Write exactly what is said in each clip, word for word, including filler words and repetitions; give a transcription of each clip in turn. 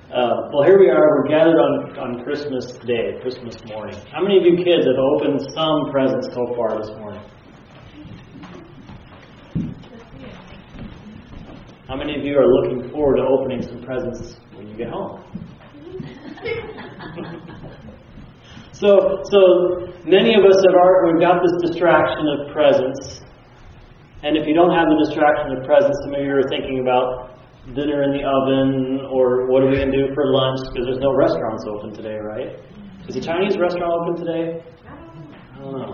Uh, well, here we are. We're gathered on, on Christmas Day, Christmas morning. How many of you kids have opened some presents so far this morning? How many of you are looking forward to opening some presents when you get home? so, so many of us have already, we've got this distraction of presents. And if you don't have the distraction of presents, some of you are thinking about dinner in the oven, or what are we going to do for lunch, because there's no restaurants open today, right? Is the Chinese restaurant open today? I don't know.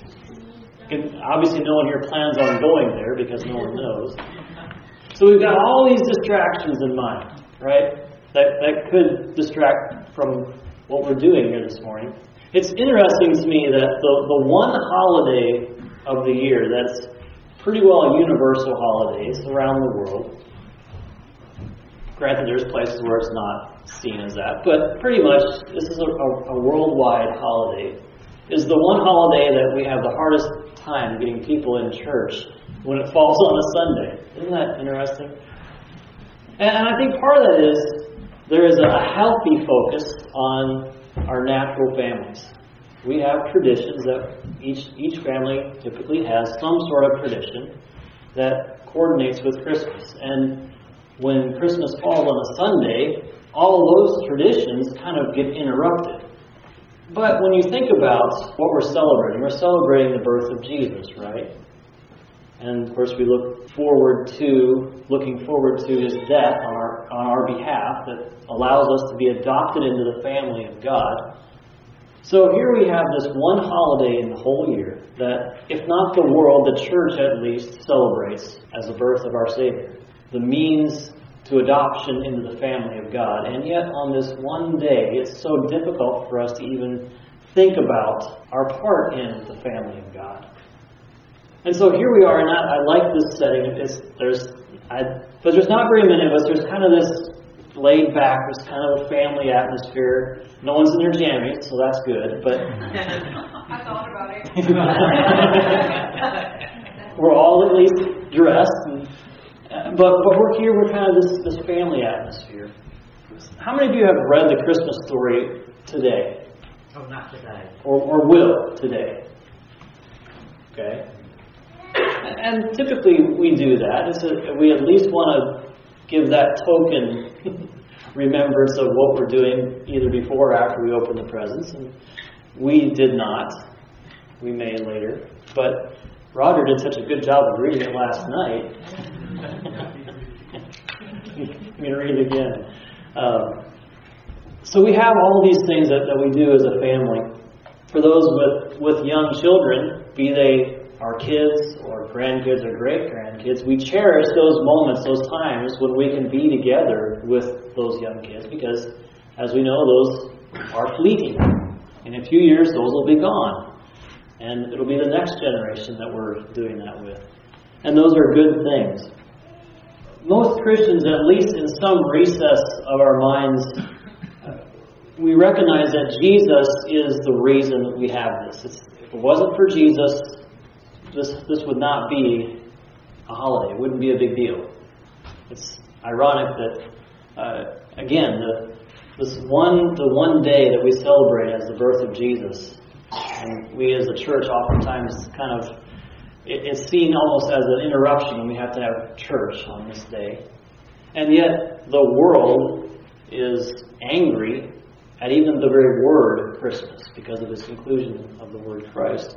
And obviously no one here plans on going there, because no one knows. So we've got all these distractions in mind, right? That, that could distract from what we're doing here this morning. It's interesting to me that the, the one holiday of the year that's pretty well universal holidays around the world. Granted, there's places where it's not seen as that, but pretty much this is a, a, a worldwide holiday. Is the one holiday that we have the hardest time getting people in church when it falls on a Sunday. Isn't that interesting? And, and I think part of that is there is a healthy focus on our natural families. We have traditions that each each family typically has some sort of tradition that coordinates with Christmas. And when Christmas falls on a Sunday, all those traditions kind of get interrupted. But when you think about what we're celebrating, we're celebrating the birth of Jesus, right? And of course we look forward to, looking forward to His death on our, on our behalf that allows us to be adopted into the family of God. So here we have this one holiday in the whole year that, if not the world, the church at least celebrates as the birth of our Savior. The means to adoption into the family of God. And yet on this one day, it's so difficult for us to even think about our part in the family of God. And so here we are, and I, I like this setting. It's, there's, I, but there's not very many of us. There's kind of this laid back, there's kind of a family atmosphere. No one's in their jammies, so that's good. But I thought about it. We're all at least dressed, and, uh, but but we're here. We're kind of this this family atmosphere. How many of you have read the Christmas story today? Oh, not today. Or or will today? Okay. And typically we do that. It's a, we at least want to give that token remembrance of what we're doing either before or after we open the presents. And we did not. We may later. But Roger did such a good job of reading it last night. I'm going to read it again. Um, so we have all these things that, that we do as a family. For those with, with young children, be they our kids or grandkids or great-grandkids, we cherish those moments, those times when we can be together with those young kids, because, as we know, those are fleeting. In a few years, those will be gone. And it'll be the next generation that we're doing that with. And those are good things. Most Christians, at least in some recess of our minds, we recognize that Jesus is the reason that we have this. It's, if it wasn't for Jesus, This this would not be a holiday. It wouldn't be a big deal. It's ironic that, uh, again, the, this one the one day that we celebrate as the birth of Jesus, and we as a church oftentimes kind of, it, it's seen almost as an interruption when we have to have church on this day. And yet the world is angry at even the very word Christmas because of its inclusion of the word Christ.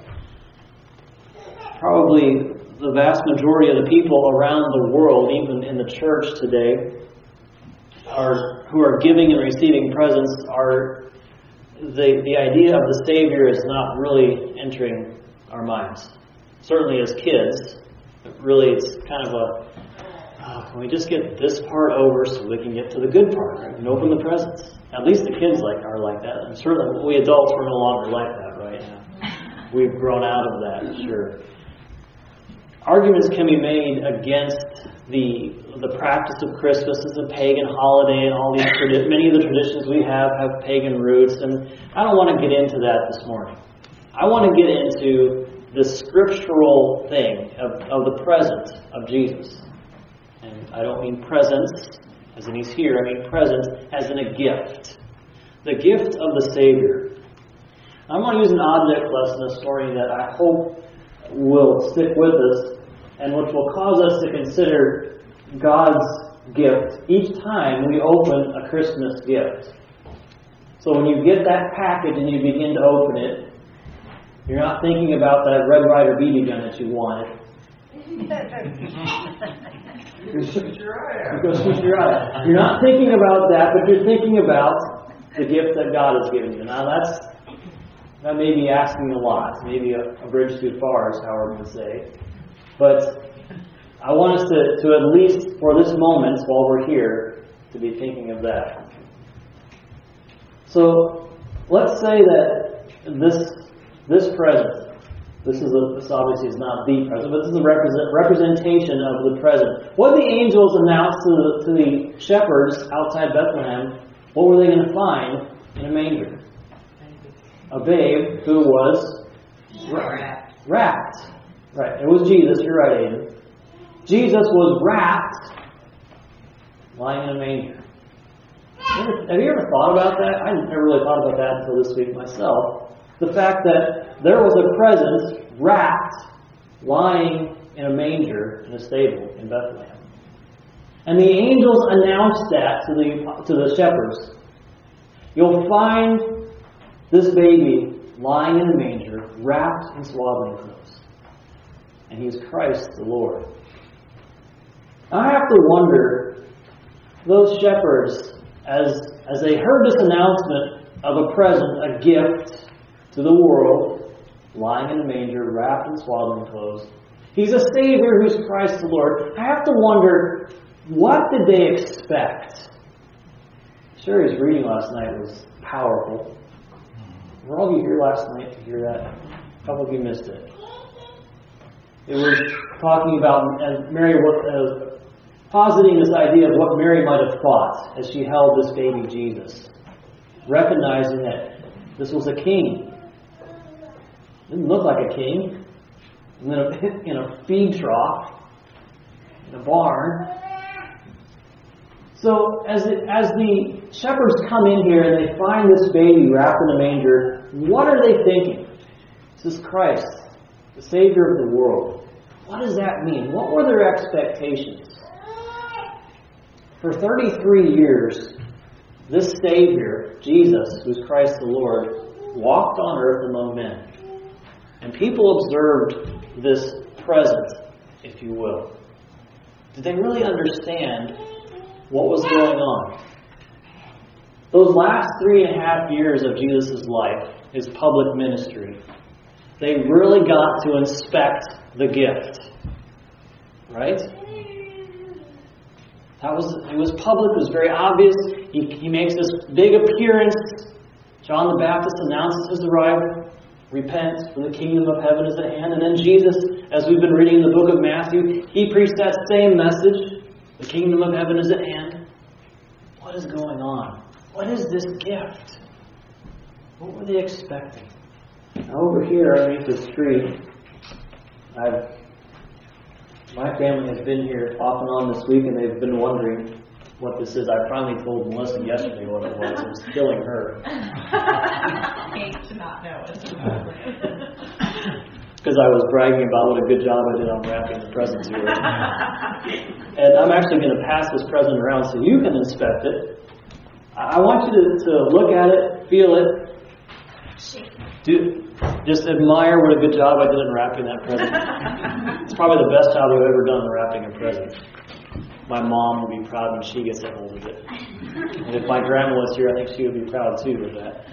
Probably the vast majority of the people around the world, even in the church today, are who are giving and receiving presents, are the the idea of the Savior is not really entering our minds. Certainly as kids, really it's kind of a, oh, can we just get this part over so we can get to the good part, right? And open the presents. At least the kids like are like that. And certainly we adults are no longer like that, right? We've grown out of that, sure. Arguments can be made against the the practice of Christmas as a pagan holiday, and all these tradi- many of the traditions we have have pagan roots, and I don't want to get into that this morning. I want to get into the scriptural thing of, of the presence of Jesus. And I don't mean presents as in He's here, I mean present as in a gift. The gift of the Savior. I'm going to use an object lesson this morning that I hope will stick with us and which will cause us to consider God's gift each time we open a Christmas gift. So when you get that package and you begin to open it, you're not thinking about that Red Ryder B B gun that you wanted. You're shoot your eye out. You're shoot your eye out. You're not thinking about that, but you're thinking about the gift that God has given you. Now that's that may be asking a lot, maybe a, a bridge too far, as Howard would say. But I want us to, to at least, for this moment, while we're here, to be thinking of that. So let's say that this this present, this is a, this obviously is not the present, but this is a represent, representation of the present. What the angels announced to the, to the shepherds outside Bethlehem, what were they going to find in a manger? A babe who was wrapped. Wrapped. Right. It was Jesus. You're right, Aiden. Jesus was wrapped, lying in a manger. Have you ever thought about that? I never really thought about that until this week myself. The fact that there was a presence wrapped, lying in a manger in a stable in Bethlehem. And the angels announced that to the to the shepherds. You'll find this baby lying in a manger, wrapped in swaddling clothes. And he is Christ the Lord. I have to wonder, those shepherds, as, as they heard this announcement of a present, a gift to the world, lying in a manger, wrapped in swaddling clothes. He's a Savior who's Christ the Lord. I have to wonder, what did they expect? Sherry's reading last night was powerful. Were all of you here last night to hear that? A couple of you missed it. It was talking about, as Mary was uh, positing this idea of what Mary might have thought as she held this baby Jesus, recognizing that this was a king. Didn't look like a king. In a, in a feed trough, in a barn. So as the, as the shepherds come in here and they find this baby wrapped in a manger, what are they thinking? This is Christ, the Savior of the world. What does that mean? What were their expectations? For thirty-three years, this Savior, Jesus, who's Christ the Lord, walked on earth among men. And people observed this present, if you will. Did they really understand what was going on? Those last three and a half years of Jesus' life, his public ministry, they really got to inspect the gift. Right? That was, it was public, it was very obvious. He, he makes this big appearance. John the Baptist announces his arrival. Repent, for the kingdom of heaven is at hand. And then Jesus, as we've been reading in the book of Matthew, he preached that same message. The kingdom of heaven is at hand. What is going on? What is this gift? What were they expecting? Now over here underneath the street, I've, my family has been here off and on this week, and they've been wondering what this is. I finally told Melissa yesterday what it was. It was killing her. I hate to not know it. Because I was bragging about what a good job I did on wrapping the presents here. And I'm actually going to pass this present around so you can inspect it. I want you to, to look at it, feel it. Do, just admire what a good job I did in wrapping that present. It's probably the best job I've ever done in wrapping a present. My mom will be proud when she gets a hold of it. And if my grandma was here, I think she would be proud too of that.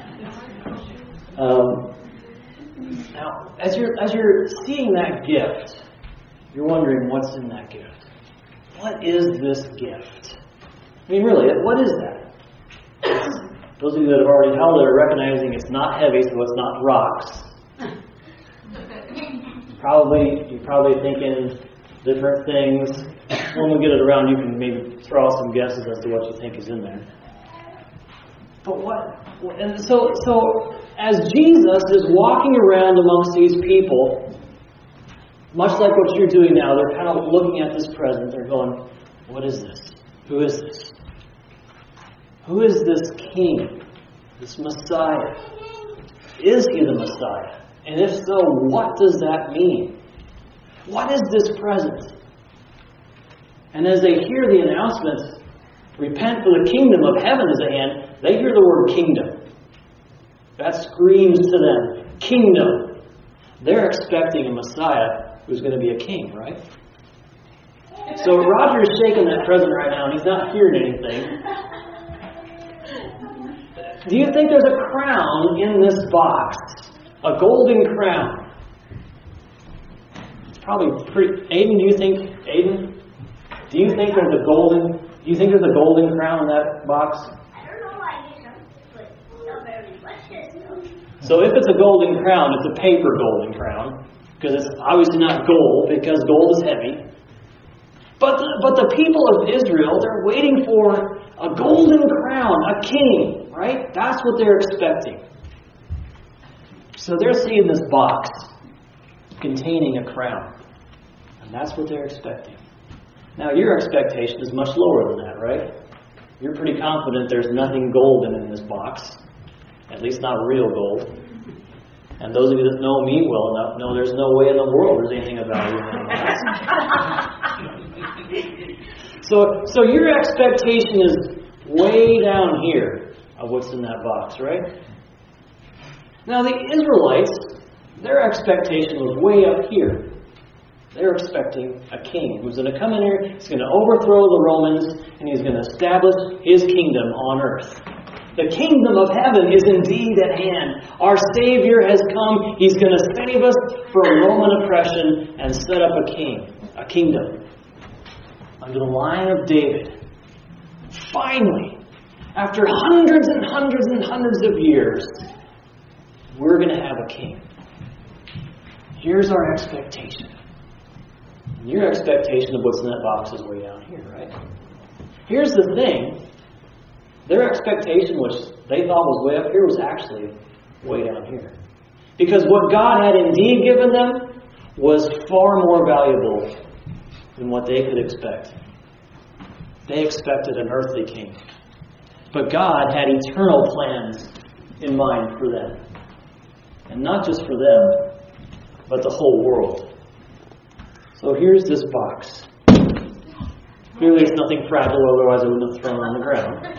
Um, now, as you're as you're seeing that gift, you're wondering what's in that gift. What is this gift? I mean, really, what is that? Those of you that have already held it are recognizing it's not heavy, so it's not rocks. Probably, you're probably thinking different things. When we get it around, you can maybe throw out some guesses as to what you think is in there. But what? And so, so as Jesus is walking around amongst these people, much like what you're doing now, they're kind of looking at this present. They're going, "What is this? Who is this? Who is this king? This Messiah? Is he the Messiah? And if so, what does that mean? What is this present? And as they hear the announcement, repent for the kingdom of heaven is at hand, they hear the word kingdom. That screams to them, kingdom. They're expecting a Messiah who's going to be a king, right? So Roger is shaking that present right now, and he's not hearing anything. Do you think there's a crown in this box? A golden crown? It's probably pretty... Aiden, do you think... Aiden? Do you think there's a golden... Do you think there's a golden crown in that box? I don't know why I guess but not very much. So if it's a golden crown, it's a paper golden crown. Because it's obviously not gold, because gold is heavy. But the, but the people of Israel, they're waiting for a golden crown, a king, right? That's what they're expecting. So they're seeing this box containing a crown. And that's what they're expecting. Now your expectation is much lower than that, right? You're pretty confident there's nothing golden in this box. At least not real gold. And those of you that know me well enough know there's no way in the world there's anything of value in that. so, so your expectation is way down here of what's in that box, right? Now the Israelites, their expectation was way up here. They're expecting a king who's going to come in here, he's going to overthrow the Romans, and he's going to establish his kingdom on earth. The kingdom of heaven is indeed at hand. Our Savior has come. He's going to save us from Roman oppression and set up a king, a kingdom, under the line of David. Finally, after hundreds and hundreds and hundreds of years, we're going to have a king. Here's our expectation. And your expectation of what's in that box is way down here, right? Here's the thing. Their expectation, which they thought was way up here, was actually way down here. Because what God had indeed given them was far more valuable than what they could expect. They expected an earthly king. But God had eternal plans in mind for them. And not just for them, but the whole world. So here's this box. Clearly it's nothing fragile, otherwise I wouldn't have thrown it on the ground.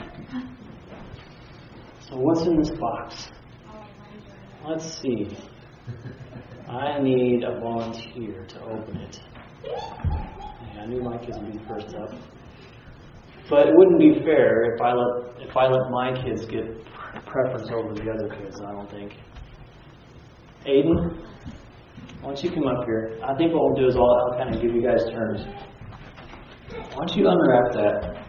So what's in this box? Let's see. I need a volunteer to open it. Yeah, I knew my kids would be first up. But it wouldn't be fair if I let if I let my kids get preference over the other kids, I don't think. Aiden, why don't you come up here? I think what we'll do is I'll, I'll kind of give you guys turns. Why don't you unwrap that?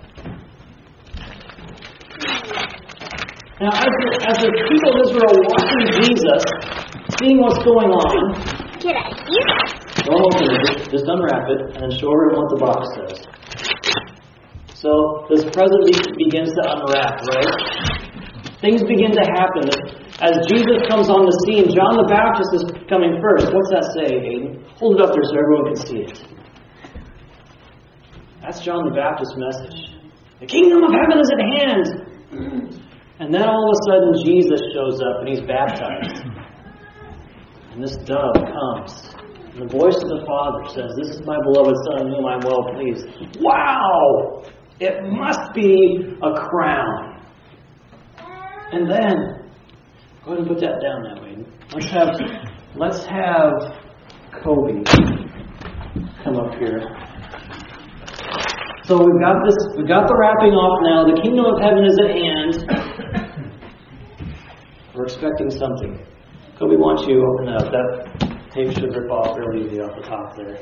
Now, as the, as the people of Israel watching Jesus, seeing what's going on, Get out of here. don't open it, just, just unwrap it, and then show everyone what the box says. So, this present begins to unwrap, right? Things begin to happen. As Jesus comes on the scene, John the Baptist is coming first. What's that say, Aiden? Hold it up there so everyone can see it. That's John the Baptist's message. The kingdom of heaven is at hand. And then all of a sudden Jesus shows up and he's baptized. And this dove comes. And the voice of the Father says, "This is my beloved Son in whom I'm well pleased." Wow! It must be a crown. And then, go ahead and put that down now, Aiden. Let's have, let's have Kobe come up here. So we've got this, we've got the wrapping off now. The kingdom of heaven is at hand. We're expecting something. Kobe, why don't you open up? That tape should rip off real easy off the top there.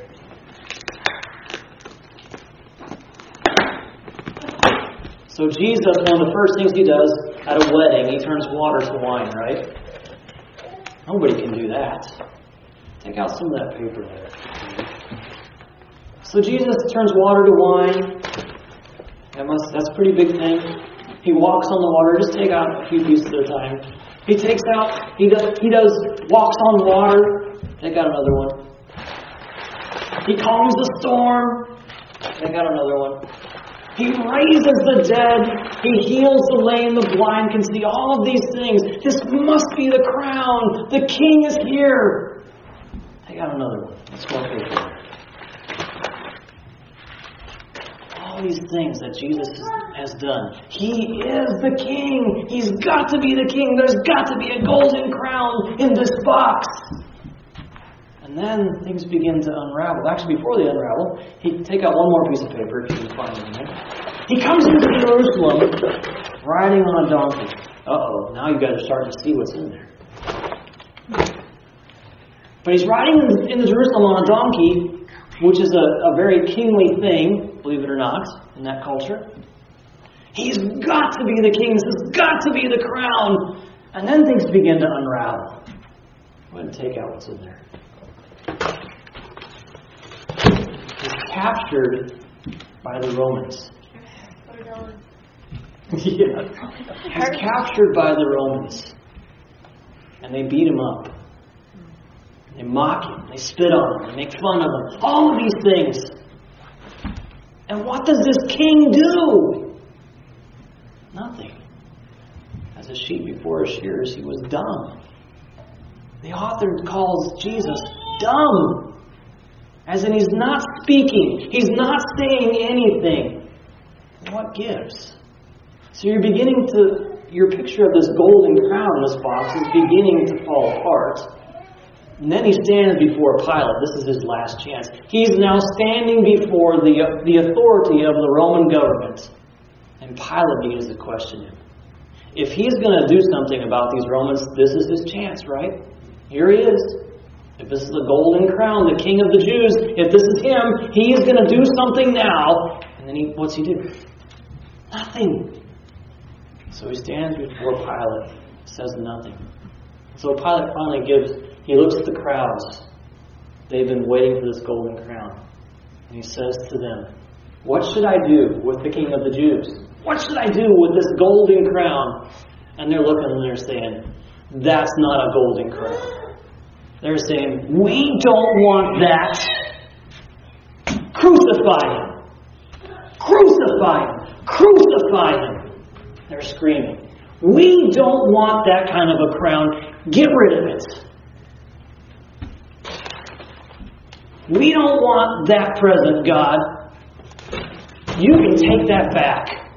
So Jesus, one of the first things he does at a wedding, he turns water to wine, right? Nobody can do that. Take out some of that paper there. So Jesus turns water to wine. That must, that's a pretty big thing. He walks on the water. Just take out a few pieces at a time. He takes out, he does, he does walks on water. Take out another one. He calms the storm. Take out another one. He raises the dead. He heals the lame, the blind can see. All of these things. This must be the crown. The king is here. I got another one. Let's go up here. All these things that Jesus has done. He is the king. He's got to be the king. There's got to be a golden crown in this box. And then things begin to unravel. Actually, before they unravel, he take out one more piece of paper if you can find it in there. He comes into Jerusalem riding on a donkey. Uh-oh, now you guys are starting to see what's in there. But he's riding into Jerusalem on a donkey, which is a, a very kingly thing, believe it or not, in that culture. He's got to be the king. This has got to be the crown. And then things begin to unravel. Go ahead and take out what's in there. He's captured by the Romans. Yeah. He's captured by the Romans. And they beat him up. They mock him. They spit on him. They make fun of him. All of these things. And what does this king do? Nothing. As a sheep before his shears, he was dumb. The author calls Jesus dumb. As in he's not speaking. He's not saying anything. What gives? So you're beginning to, your picture of this golden crown in this box is beginning to fall apart. And then he stands before Pilate. This is his last chance. He's now standing before the, the authority of the Roman government. And Pilate begins to question him. If he's going to do something about these Romans, this is his chance, right? Here he is. If this is the golden crown, the king of the Jews, if this is him, he is going to do something now. And then he, what's he do? Nothing. So he stands before Pilate, says nothing. So Pilate finally gives, he looks at the crowds. They've been waiting for this golden crown. And he says to them, what should I do with the king of the Jews? What should I do with this golden crown? And they're looking and they're saying, that's not a golden crown. They're saying, we don't want that. Crucify him. Crucify him. Crucify him. They're screaming. We don't want that kind of a crown. Get rid of it. We don't want that present, God. You can take that back.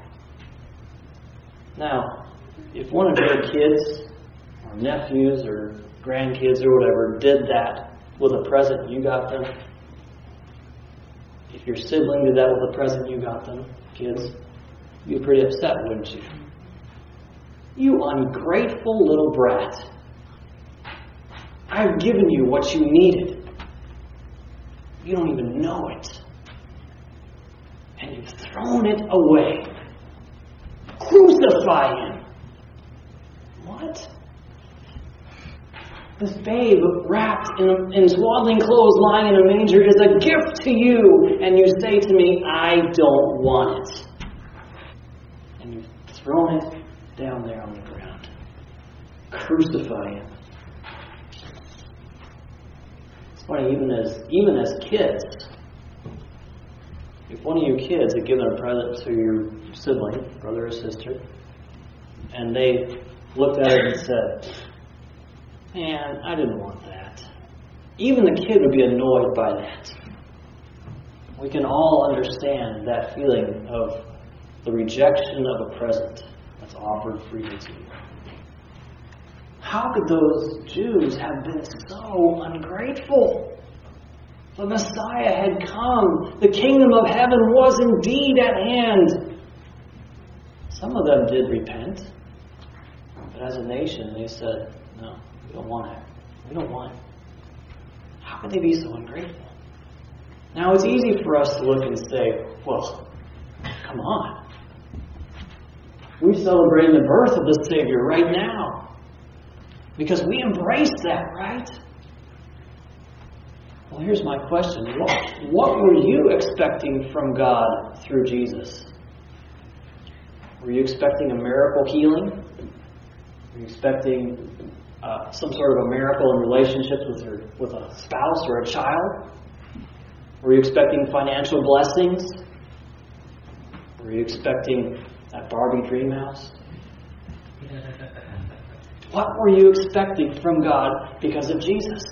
Now, if one of your kids, or nephews, or grandkids, or whatever, did that with a present you got them, if your sibling did that with a present you got them, kids, you'd be pretty upset, wouldn't you? You ungrateful little brat. I've given you what you needed. You don't even know it. And you've thrown it away. Crucify him. What? This babe wrapped in, in swaddling clothes lying in a manger is a gift to you. And you say to me, I don't want it. And you've thrown it down there on the ground. Crucify him. It's funny, even as even as kids, if one of you kids had given a present to your sibling, brother or sister, and they looked at it and said, man, I didn't want that. Even the kid would be annoyed by that. We can all understand that feeling of the rejection of a present that's offered freely to you. How could those Jews have been so ungrateful? The Messiah had come. The kingdom of heaven was indeed at hand. Some of them did repent. But as a nation, they said, no, we don't want it. We don't want it. How could they be so ungrateful? Now, it's easy for us to look and say, well, come on. We're celebrating the birth of the Savior right now. Because we embrace that, right? Well, here's my question. What, what were you expecting from God through Jesus? Were you expecting a miracle healing? Were you expecting uh, some sort of a miracle in relationships with your, with a spouse or a child? Were you expecting financial blessings? Were you expecting that Barbie dream house? What were you expecting from God because of Jesus?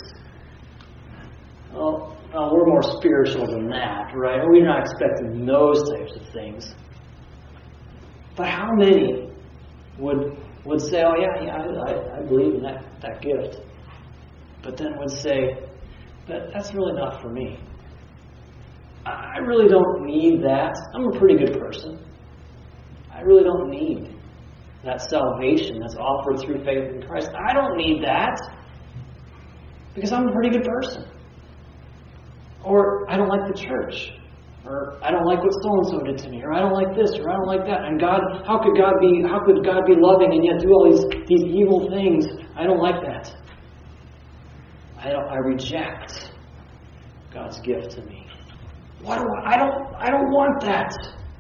Well, well, we're more spiritual than that, right? We're not expecting those types of things. But how many would would say, oh yeah, yeah I, I believe in that, that gift. But then would say, but that's really not for me. I really don't need that. I'm a pretty good person. I really don't need that salvation that's offered through faith in Christ. I don't need that because I'm a pretty good person. Or I don't like the church. Or I don't like what so-and-so did to me. Or I don't like this. Or I don't like that. And God, how could God be, how could God be loving and yet do all these, these evil things? I don't like that. I don't, I reject God's gift to me. Why do I, I don't, I don't want that.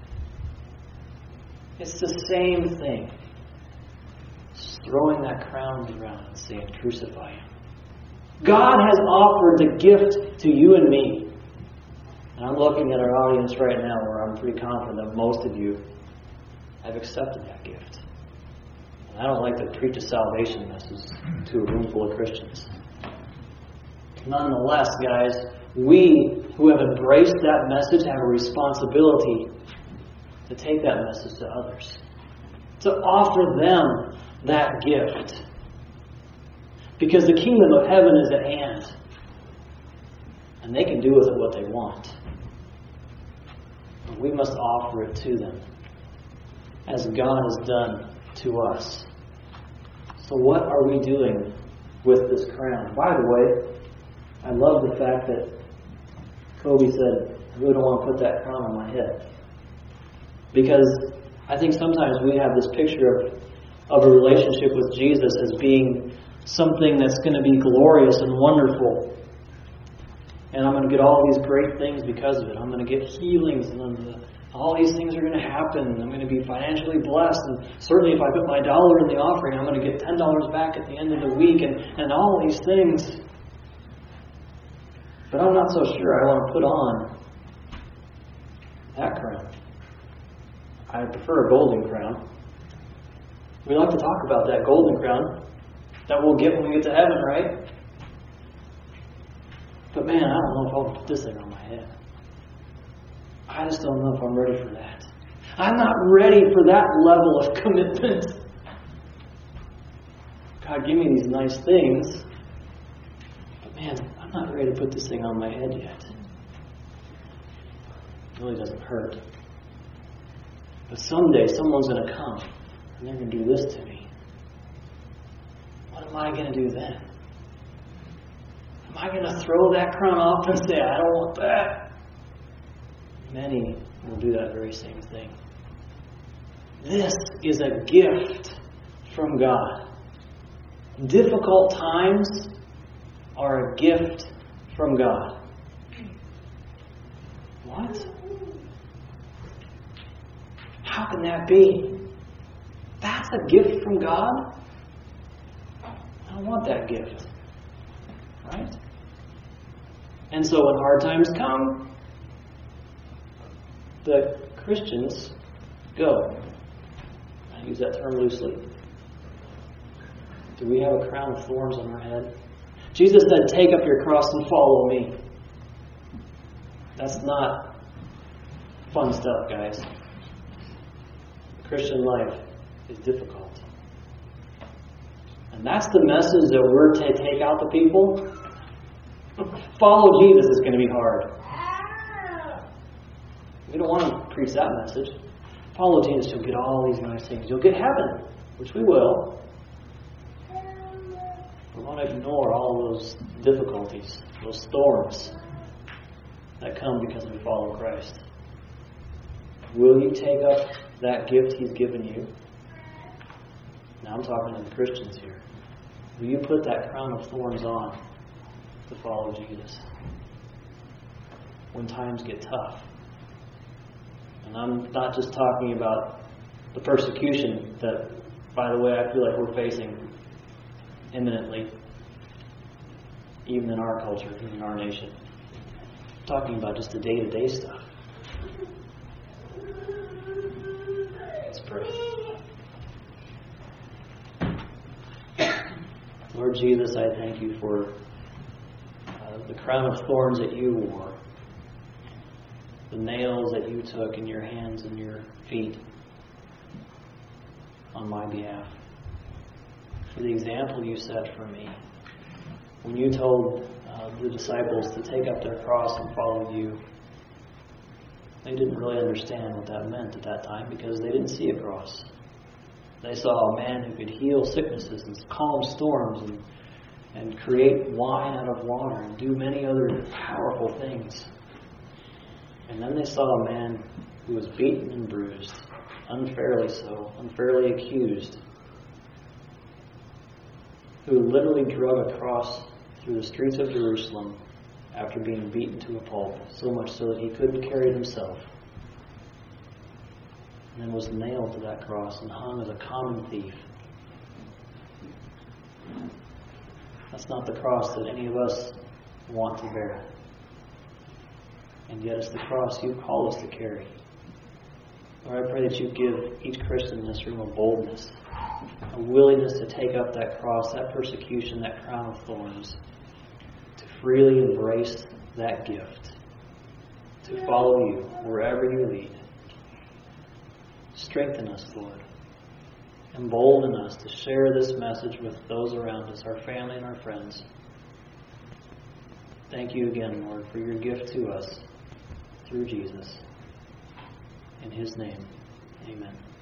It's the same thing. Just throwing that crown around and saying, crucify him. God has offered the gift to you and me. And I'm looking at our audience right now where I'm pretty confident that most of you have accepted that gift. And I don't like to preach a salvation message to a room full of Christians. Nonetheless, guys, we who have embraced that message have a responsibility to take that message to others. To offer them that gift. Because the kingdom of heaven is at hand. And they can do with it what they want. But we must offer it to them. As God has done to us. So what are we doing with this crown? By the way, I love the fact that Kobe said, I really don't want to put that crown on my head. Because I think sometimes we have this picture of, of a relationship with Jesus as being something that's going to be glorious and wonderful. And I'm going to get all these great things because of it. I'm going to get healings and then all these things are going to happen. I'm going to be financially blessed. And certainly if I put my dollar in the offering, I'm going to get ten dollars back at the end of the week and, and all these things. But I'm not so sure I want to put on that crown. I prefer a golden crown. We like to talk about that golden crown that we'll get when we get to heaven, right? But man, I don't know if I'll put this thing on my head. I just don't know if I'm ready for that. I'm not ready for that level of commitment. God, give me these nice things. But man, I'm not ready to put this thing on my head yet. It really doesn't hurt. But someday someone's going to come and they're going to do this to me. What am I going to do then? Am I going to throw that crown off and say, I don't want that? Many will do that very same thing. This is a gift from God. Difficult times are a gift from God. What? How can that be? That's a gift from God? I don't want that gift. Right? And so when hard times come, the Christians go. I use that term loosely. Do we have a crown of thorns on our head? Jesus said, take up your cross and follow me. That's not fun stuff, guys. Christian life is difficult. And that's the message that we're to take out to people. Follow Jesus is going to be hard. We don't want to preach that message. Follow Jesus, you'll get all these nice things. You'll get heaven, which we will. We want to ignore all those difficulties, those thorns that come because we follow Christ. Will you take up that gift He's given you? Now I'm talking to the Christians here. Will you put that crown of thorns on to follow Jesus when times get tough? And I'm not just talking about the persecution that, by the way, I feel like we're facing imminently, even in our culture, in our nation. I'm talking about just the day-to-day stuff. pray. Lord Jesus, I thank you for uh, the crown of thorns that you wore, the nails that you took in your hands and your feet on my behalf, for the example you set for me. When you told uh, the disciples to take up their cross and follow you, they didn't really understand what that meant at that time because they didn't see a cross. They saw a man who could heal sicknesses and calm storms and, and create wine out of water and do many other powerful things. And then they saw a man who was beaten and bruised, unfairly so, unfairly accused, who literally drug a cross through the streets of Jerusalem after being beaten to a pulp, so much so that he couldn't carry it himself, and then was nailed to that cross and hung as a common thief. That's not the cross that any of us want to bear. And yet it's the cross you call us to carry. Lord, I pray that you give each Christian in this room a boldness, a willingness to take up that cross, that persecution, that crown of thorns, to freely embrace that gift, to follow you wherever you lead. Strengthen us, Lord. Embolden us to share this message with those around us, our family and our friends. Thank you again, Lord, for your gift to us through Jesus. In his name, amen.